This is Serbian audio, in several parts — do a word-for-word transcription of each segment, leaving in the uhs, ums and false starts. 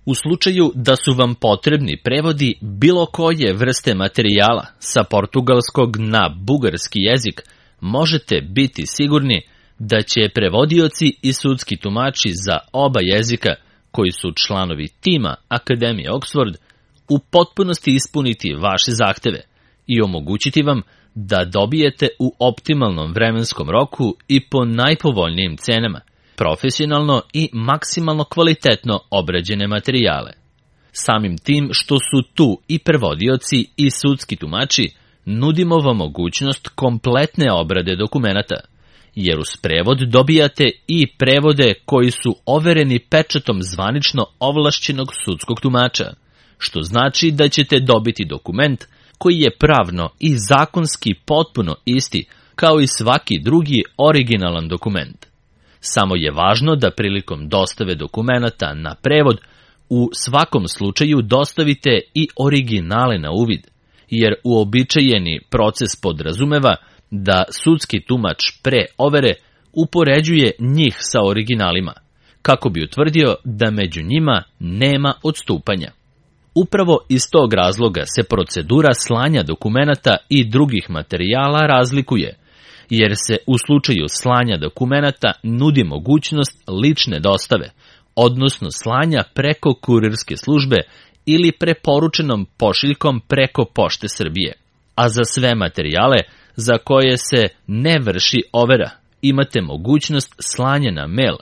U slučaju da su vam potrebni prevodi bilo koje vrste materijala sa portugalskog na bugarski jezik, možete biti sigurni da će prevodioci i sudski tumači za oba jezika, koji su članovi tima Akademije Oxford, u potpunosti ispuniti vaše zahteve i omogućiti vam da dobijete u optimalnom vremenskom roku i po najpovoljnijim cenama, profesionalno i maksimalno kvalitetno obrađene materijale. Samim tim što su tu i prevodioci i sudski tumači, nudimo vam mogućnost kompletne obrade dokumenata, jer uz prevod dobijate i prevode koji su overeni pečatom zvanično ovlašćenog sudskog tumača, što znači da ćete dobiti dokument koji je pravno i zakonski potpuno isti kao i svaki drugi originalan dokument. Samo je važno da prilikom dostave dokumenata na prevod u svakom slučaju dostavite i originale na uvid, jer uobičajeni proces podrazumeva da sudski tumač pre overe upoređuje njih sa originalima, kako bi utvrdio da među njima nema odstupanja. Upravo iz tog razloga se procedura slanja dokumenata i drugih materijala razlikuje, jer se u slučaju slanja dokumenata nudi mogućnost lične dostave, odnosno slanja preko kurirske službe ili preporučenom pošiljkom preko Pošte Srbije. A za sve materijale za koje se ne vrši overa, imate mogućnost slanja na mail.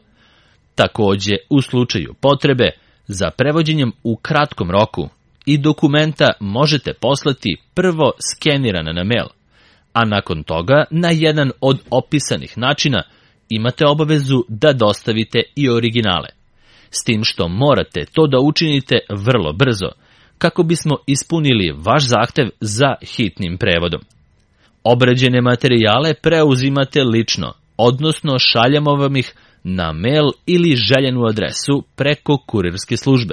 Takođe, u slučaju potrebe za prevođenjem u kratkom roku i dokumenta možete poslati prvo skenirana na mail, a nakon toga na jedan od opisanih načina imate obavezu da dostavite i originale, s tim što morate to da učinite vrlo brzo, kako bismo ispunili vaš zahtev za hitnim prevodom. Obrađene materijale preuzimate lično, odnosno šaljemo vam ih na mail ili željenu adresu preko kurirske službe.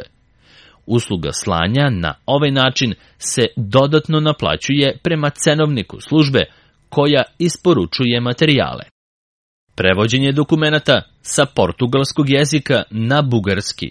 Usluga slanja na ovaj način se dodatno naplaćuje prema cenovniku službe koja isporučuje materijale. Prevođenje dokumenata sa portugalskog jezika na bugarski.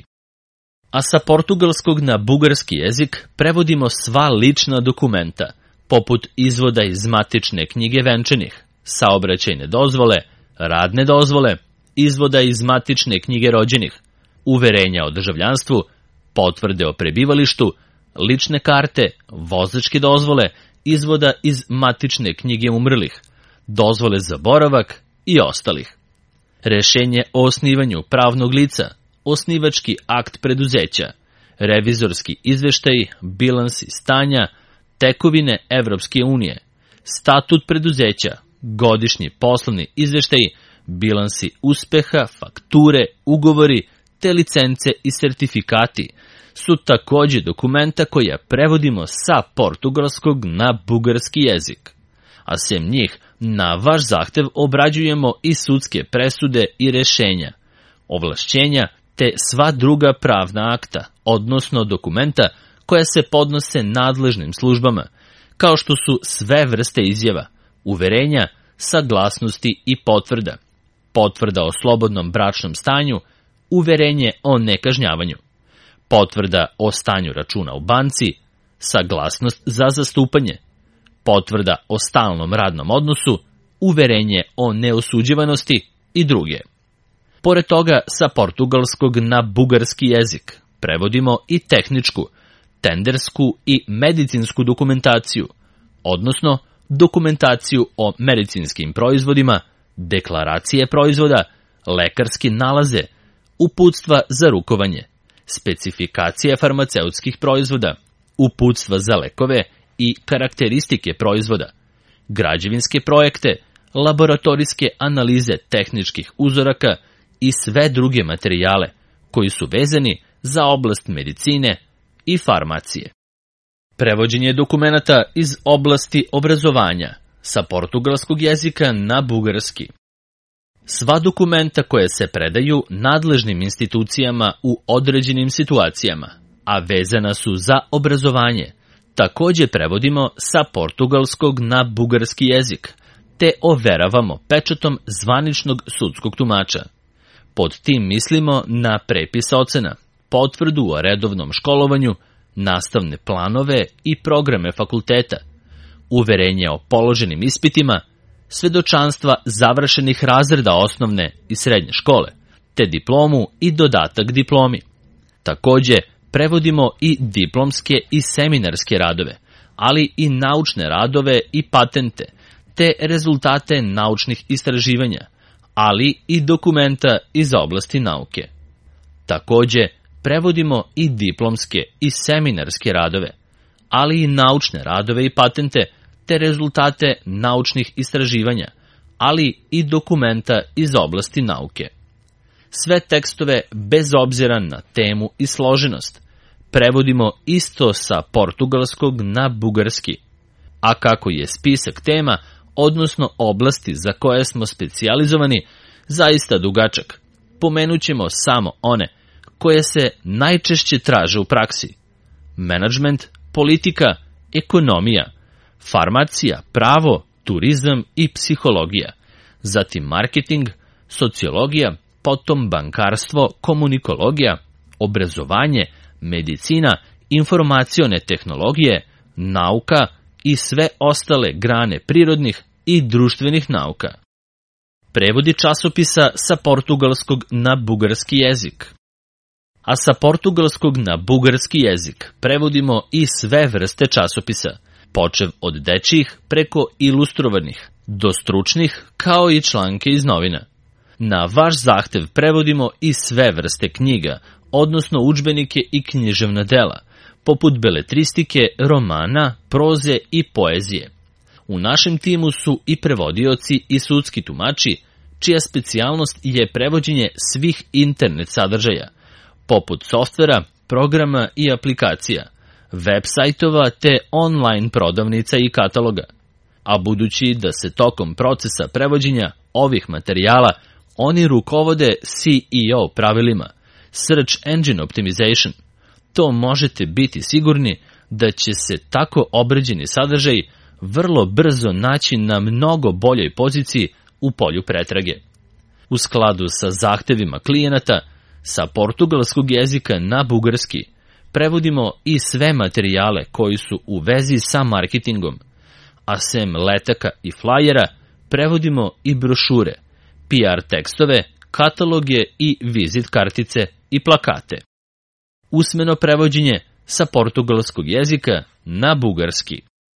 A sa portugalskog na bugarski jezik prevodimo sva lična dokumenta, poput izvoda iz matične knjige venčanih, saobraćajne dozvole, radne dozvole, izvoda iz matične knjige rođenih, uverenja o državljanstvu, potvrde o prebivalištu, lične karte, vozačke dozvole, izvoda iz matične knjige umrlih, dozvole za boravak i ostalih. Rešenje o osnivanju pravnog lica, osnivački akt preduzeća, revizorski izveštaj, bilansi stanja, tekovine Evropske unije, statut preduzeća, godišnji poslovni izveštaj, bilansi uspeha, fakture, ugovori te licence i sertifikati su takođe dokumenta koja prevodimo sa portugalskog na bugarski jezik. A sem njih, na vaš zahtev obrađujemo i sudske presude i rešenja, ovlašćenja te sva druga pravna akta, odnosno dokumenta koja se podnose nadležnim službama, kao što su sve vrste izjava, uverenja, saglasnosti i potvrda, potvrda o slobodnom bračnom stanju, uverenje o nekažnjavanju, potvrda o stanju računa u banci, saglasnost za zastupanje, potvrda o stalnom radnom odnosu, uverenje o neosuđivanosti i druge. Pored toga, sa portugalskog na bugarski jezik prevodimo i tehničku, tendersku i medicinsku dokumentaciju, odnosno dokumentaciju o medicinskim proizvodima, deklaracije proizvoda, lekarske nalaze, uputstva za rukovanje, specifikacije farmaceutskih proizvoda, uputstva za lekove i karakteristike proizvoda, građevinske projekte, laboratorijske analize tehničkih uzoraka i sve druge materijale koji su vezani za oblast medicine i farmacije. Prevođenje dokumenata iz oblasti obrazovanja sa portugalskog jezika na bugarski. Sva dokumenta koje se predaju nadležnim institucijama u određenim situacijama, a vezana su za obrazovanje, takođe prevodimo sa portugalskog na bugarski jezik, te overavamo pečatom zvaničnog sudskog tumača. Pod tim mislimo na prepis ocena, potvrdu o redovnom školovanju, nastavne planove i programe fakulteta, uverenje o položenim ispitima, svedočanstva završenih razreda osnovne i srednje škole, te diplomu i dodatak diplomi. Takođe, prevodimo i diplomske i seminarske radove, ali i naučne radove i patente, te rezultate naučnih istraživanja, ali i dokumenta iz oblasti nauke. Takođe, prevodimo i diplomske i seminarske radove, ali i naučne radove i patente, te rezultate naučnih istraživanja, ali i dokumenta iz oblasti nauke. Sve tekstove, bez obzira na temu i složenost, prevodimo isto sa portugalskog na bugarski. A kako je spisak tema, odnosno oblasti za koje smo specijalizovani, zaista dugačak, pomenućemo samo one koje se najčešće traže u praksi: menadžment, politika, ekonomija, farmacija, pravo, turizam i psihologija, zatim marketing, sociologija, potom bankarstvo, komunikologija, obrazovanje, medicina, informacione tehnologije, nauka i sve ostale grane prirodnih i društvenih nauka. Prevodi časopisa sa portugalskog na bugarski jezik. A sa portugalskog na bugarski jezik prevodimo i sve vrste časopisa, počev od dečjih preko ilustrovanih, do stručnih, kao i članke iz novina. Na vaš zahtev prevodimo i sve vrste knjiga, odnosno udžbenike i književna dela, poput beletristike, romana, proze i poezije. U našem timu su i prevodioci i sudski tumači, čija specijalnost je prevođenje svih internet sadržaja, poput softvera, programa i aplikacija, web sajtova te online prodavnica i kataloga. A budući da se tokom procesa prevođenja ovih materijala oni rukovode C E O pravilima, Search Engine Optimization, to možete biti sigurni da će se tako obrađeni sadržaj vrlo brzo naći na mnogo boljoj poziciji u polju pretrage. U skladu sa zahtevima klijenata, sa portugalskog jezika na bugarski prevodimo i sve materijale koji su u vezi sa marketingom, a sem letaka i flajera prevodimo i brošure, P R tekstove, kataloge i vizit kartice i plakate. Usmeno prevođenje sa portugalskog jezika na bugarski.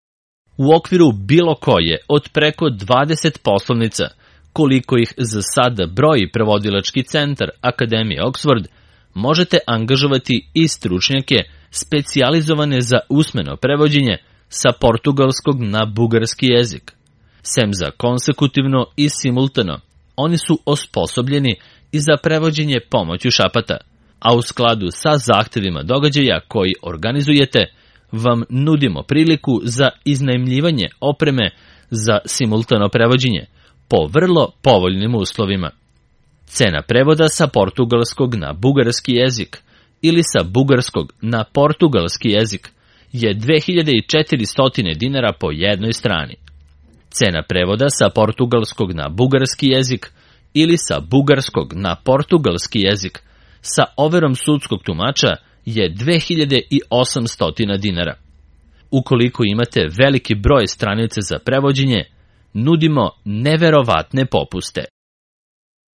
U okviru bilo koje od preko dvadeset poslovnica, koliko ih za sada broji prevodilački centar Akademije Oxford, možete angažovati i stručnjake specijalizovane za usmeno prevođenje sa portugalskog na bugarski jezik. Sem za konsekutivno i simultano, oni su osposobljeni i za prevođenje pomoću šapata, a u skladu sa zahtevima događaja koji organizujete, vam nudimo priliku za iznajmljivanje opreme za simultano prevođenje po vrlo povoljnim uslovima. Cena prevoda sa portugalskog na bugarski jezik ili sa bugarskog na portugalski jezik je dve hiljade četiristo dinara po jednoj strani. Cena prevoda sa portugalskog na bugarski jezik ili sa bugarskog na portugalski jezik sa overom sudskog tumača je dve hiljade osamsto dinara. Ukoliko imate veliki broj stranice za prevođenje, nudimo neverovatne popuste.